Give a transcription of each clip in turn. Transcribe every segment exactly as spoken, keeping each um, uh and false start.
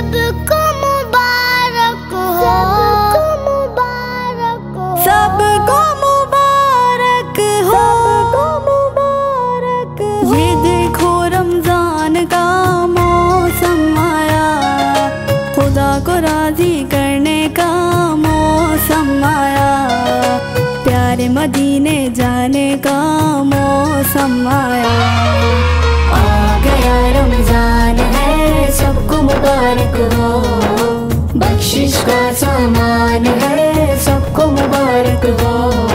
सबको मुबारक हो, सबको मुबारक हो, सबको मुबारक हो, सबको मुबारक हो। ये देखो रमजान का मौसम आया, खुदा को राजी करने का मौसम आया, प्यारे मदीने जाने का मौसम आया। आ गया रमजान है, सबको मुबारक हो, बख्शिश का सामान है, सबको मुबारक हो।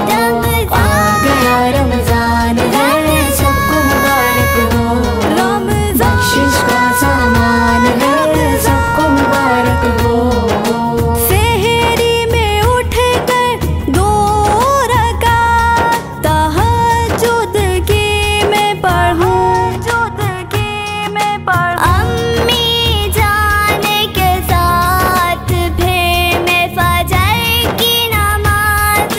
आ गया रमजान है, सबको मुबारक हो, बख्शिश का सामान है, सबको मुबारक हो। सेहरी में उठ कर दो रकात तहज्जुद की मैं पढ़ूं, तहज्जुद की मैं पढ़ूं। अम्मी जाने के साथ फिर मैं फजर की नमाज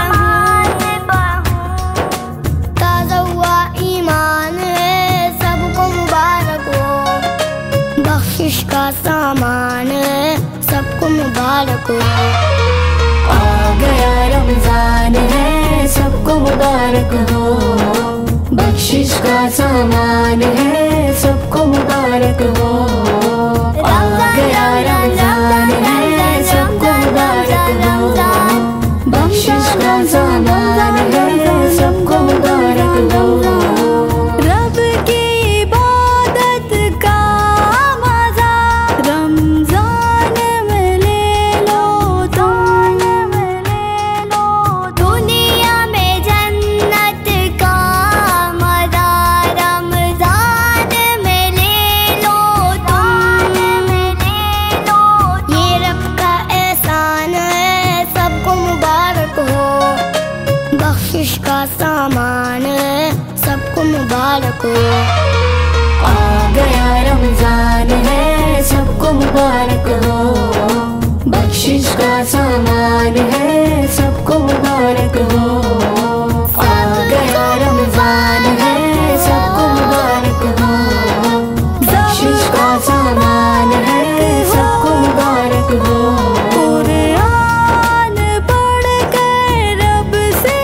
पढ़ूं। ताज़ा हुआ ईमान है, सबको मुबारक हो, बख्शिश का सामान है, सबको मुबारक हो। आ गया रमजान है, सबको मुबारक हो, बख्शिश का सामान है, सबको मुबारक हो। आ गया रमजान है, सबको मुबारक हो, बख्शिश का सामान है, सबको मुबारक हो। रब की इबादत का मजा रमजान में ले लो, तुम में ले लो। दुनिया में जन्नत का मजा रमजान में ले लो, तुम में ले लो। ये रब का एहसान है, सबको मुबारक हो, बख्शिश का सामान है, सबको मुबारक हो। आ गया रमजान है, सबको मुबारक हो, बख्शिश का सामान है, सबको मुबारक हो। आ गया रमजान है, सबको मुबारक हो, बख्शिश का सामान है, सबको मुबारक हो। कुरान पढ़ कर रब से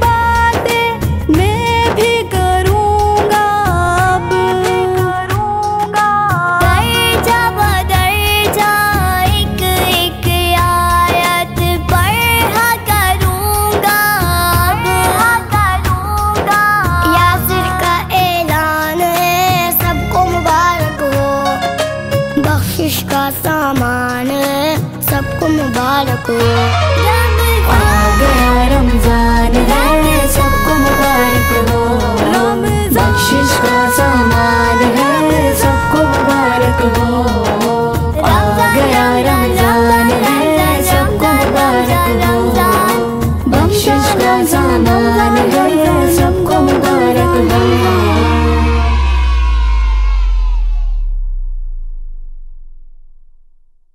बातें मैं भी करूँगा, अब करूँगा। दर्जा बदर्जा एक एक आयत पढ़ा करूँगा, अब करूँगा। यासिर का ऐलान है, सबको मुबारक हो, बख्शिश का सामान है, सबको मुबारक हो।